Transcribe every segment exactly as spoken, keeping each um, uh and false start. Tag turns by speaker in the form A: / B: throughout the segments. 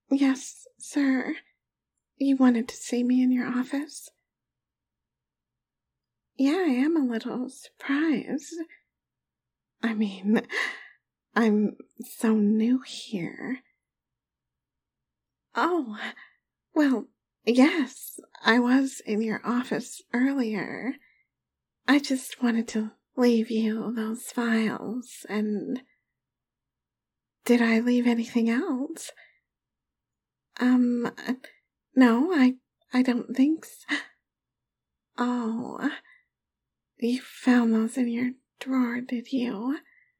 A: Yes, sir. You wanted to see me in your office? Yeah, I am a little surprised. I mean, I'm so new here. Oh, well, yes, I was in your office earlier. I just wanted to leave you those files, and... Did I leave anything else? Um, no, I, I don't think so. Oh, you found those in your drawer, did you?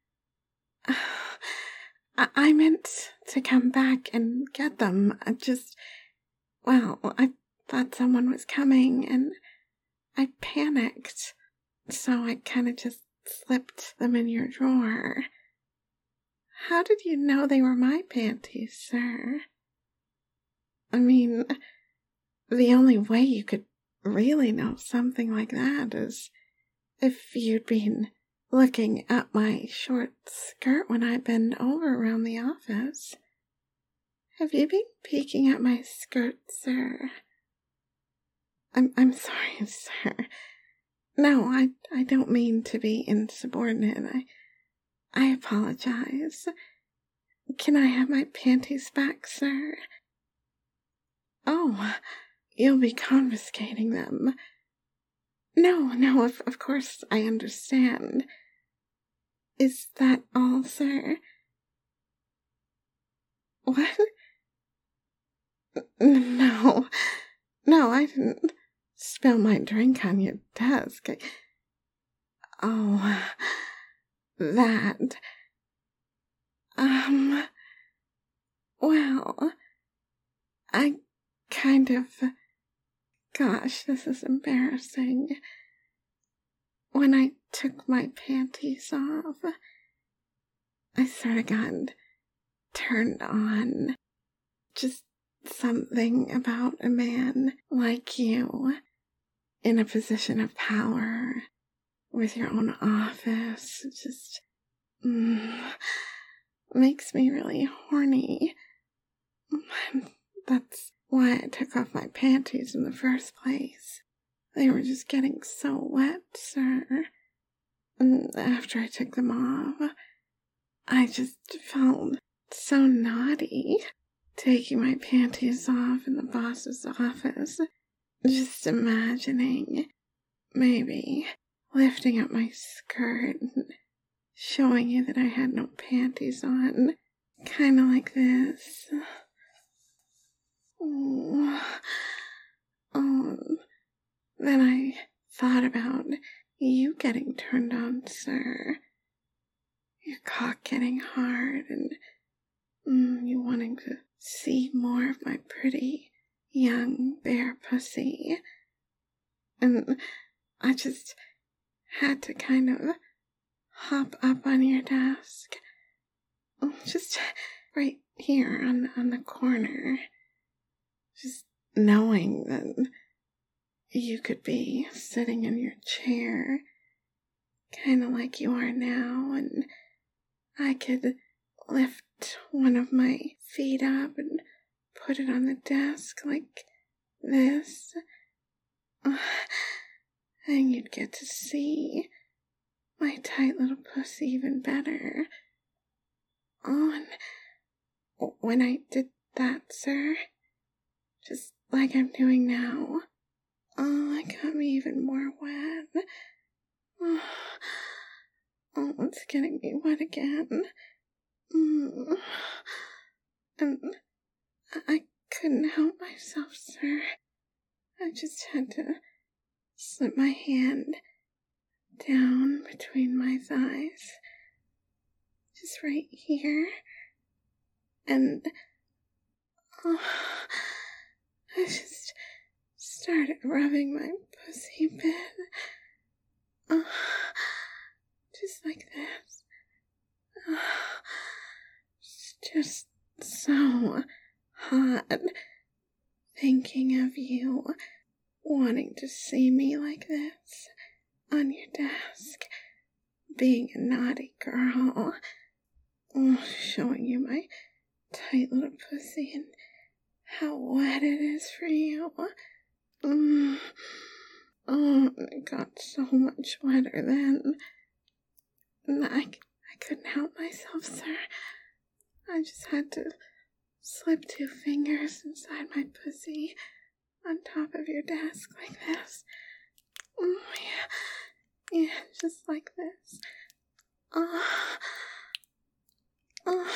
A: I, I meant to come back and get them. I just, well, I thought someone was coming, and I panicked, so I kind of just slipped them in your drawer. How did you know they were my panties, sir? I mean, the only way you could really know something like that is if you'd been looking at my short skirt when I bend over around the office. Have you been peeking at my skirt, sir? I'm I'm sorry, sir. No, I I don't mean to be insubordinate. I I apologize. Can I have my panties back, sir? Oh, you'll be confiscating them. No, no, of, of course I understand. Is that all, sir? What? No, no, I didn't spill my drink on your desk. I... Oh, that... Um, well, I kind of... Gosh, this is embarrassing. When I took my panties off, I sort of got turned on. Just something about a man like you, in a position of power, with your own office, just mm, makes me really horny. That's why I took off my panties in the first place. They were just getting so wet, sir. And after I took them off, I just felt so naughty, taking my panties off in the boss's office, just imagining maybe lifting up my skirt and showing you that I had no panties on, kind of like this. Oh, oh, then I thought about you getting turned on, sir. Your cock getting hard and mm, you wanting to see more of my pretty, young, bare pussy. And I just had to kind of hop up on your desk. Just right here on, on the corner. Just knowing that you could be sitting in your chair, kind of like you are now, and I could lift one of my feet up and put it on the desk like this. And you'd get to see my tight little pussy even better. Oh, and when I did that, sir, just like I'm doing now, oh, it got me even more wet. Oh, oh it's getting me wet again. Mm. And I couldn't help myself, sir. I just had to slip my hand down between my thighs, just right here, and oh, I just started rubbing my pussy bit, oh, just like this. Oh, it's just so hot thinking of you wanting to see me like this on your desk, being a naughty girl, oh, showing you my tight little pussy and how wet it is for you. Mm. Oh, it got so much wetter then. And I, I couldn't help myself, sir. I just had to slip two fingers inside my pussy on top of your desk like this. Oh, yeah. Yeah, just like this. Oh. Oh.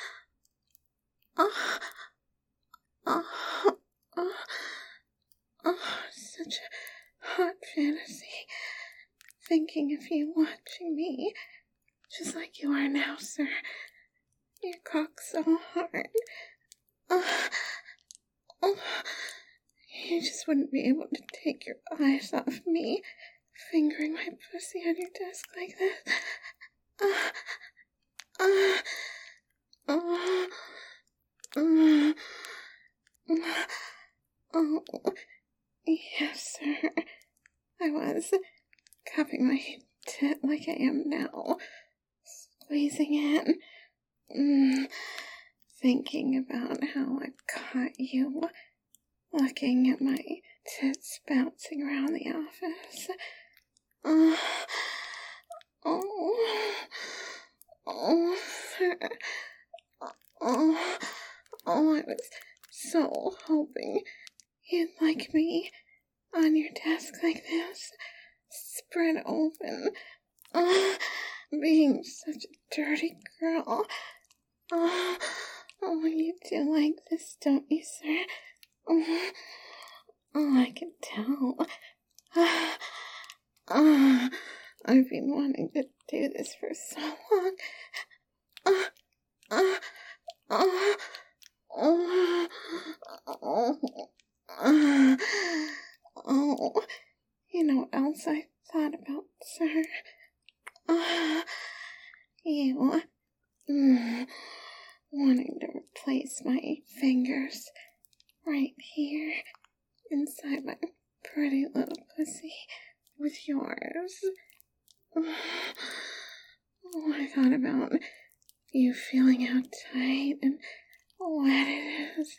A: Oh. Oh. Oh. Oh, such a hot fantasy. Thinking of you watching me, just like you are now, sir. Your cock's so hard. Oh. Oh. You just wouldn't be able to take your eyes off me, fingering my pussy on your desk like this. Uh, uh, uh, uh, uh, oh, yes, sir. I was cupping my tit like I am now, squeezing it, mm, thinking about how I caught you looking at my tits bouncing around the office. Oh, oh, oh, oh, oh, I was so hoping you'd like me on your desk like this, spread open, oh, being such a dirty girl. Oh, oh, you do like this, don't you, sir? Oh, oh, I can tell. Oh, I've been wanting to do this for so long. Oh, oh, oh, oh, oh, oh, oh. You know what else I thought about, sir? Oh, you mm, wanting to replace my fingers right here inside my pretty little pussy with yours. Oh, I thought about you feeling how tight and wet it is.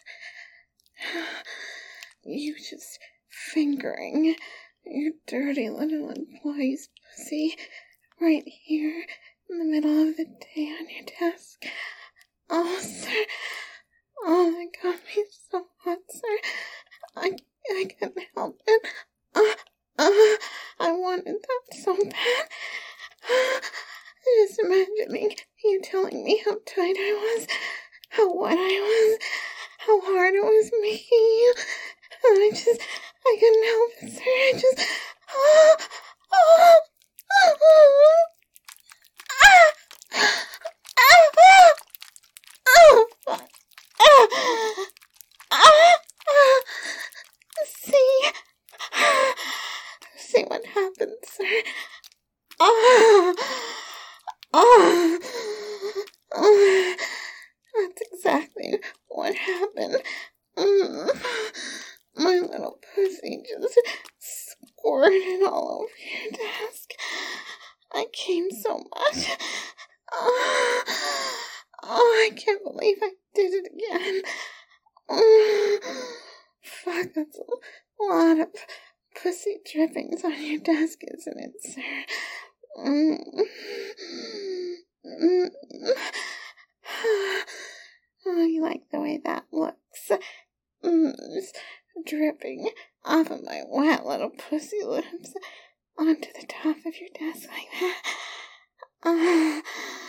A: You just fingering your dirty little employee's pussy right here in the middle of the day on your desk. Oh, sir. Oh, that got me so hot, sir. I, I couldn't help it. Uh, uh, I wanted that so bad. Uh, just imagining you telling me how tight I was, how wet I was, how hard it was making you. And I just, I couldn't help it, sir. I just, oh, oh, oh, oh, ah, ah, oh, oh, ah, ah, ah, see, see what happened, sir. Oh, oh, oh, that's exactly what happened. Mm. My little pussy just squirted all over your desk. I came so much. Oh, oh, I can't believe I did it again. Oh, fuck, that's a lot of pussy drippings on your desk, isn't it, sir? Mm. Mm. Oh, you like the way that looks? Mm. Dripping off of my wet little pussy lips onto the top of your desk like that. Uh,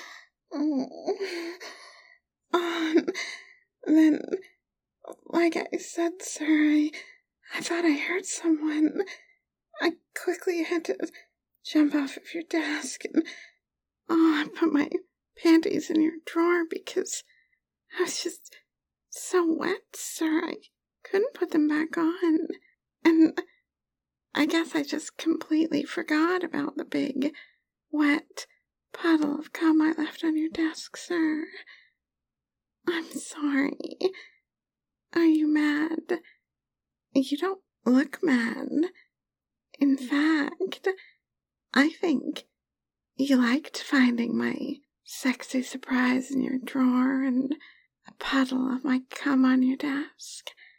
A: um, then, like I said, sir, I, I thought I heard someone. I quickly had to jump off of your desk and, oh, I put my panties in your drawer because I was just so wet, sir. I couldn't put them back on. And I guess I just completely forgot about the big, wet puddle of cum I left on your desk, sir. I'm sorry. Are you mad? You don't look mad. In fact, I think you liked finding my sexy surprise in your drawer and a puddle of my cum on your desk.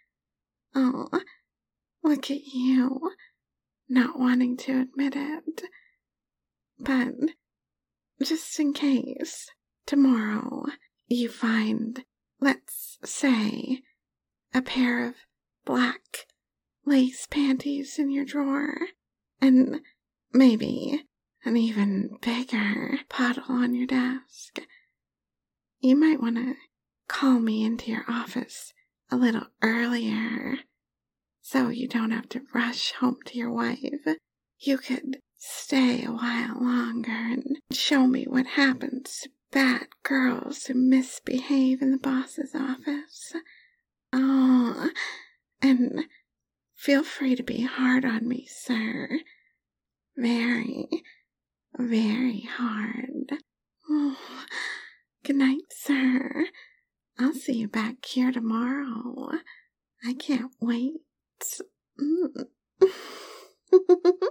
A: Oh, look at you, not wanting to admit it. But just in case tomorrow you find, let's say, a pair of black lace panties in your drawer, and maybe an even bigger puddle on your desk, you might want to call me into your office a little earlier so you don't have to rush home to your wife. You could stay a while longer and show me what happens to bad girls who misbehave in the boss's office. Oh, and feel free to be hard on me, sir. Very, very hard. Oh, good night, sir. I'll see you back here tomorrow. I can't wait. Mm.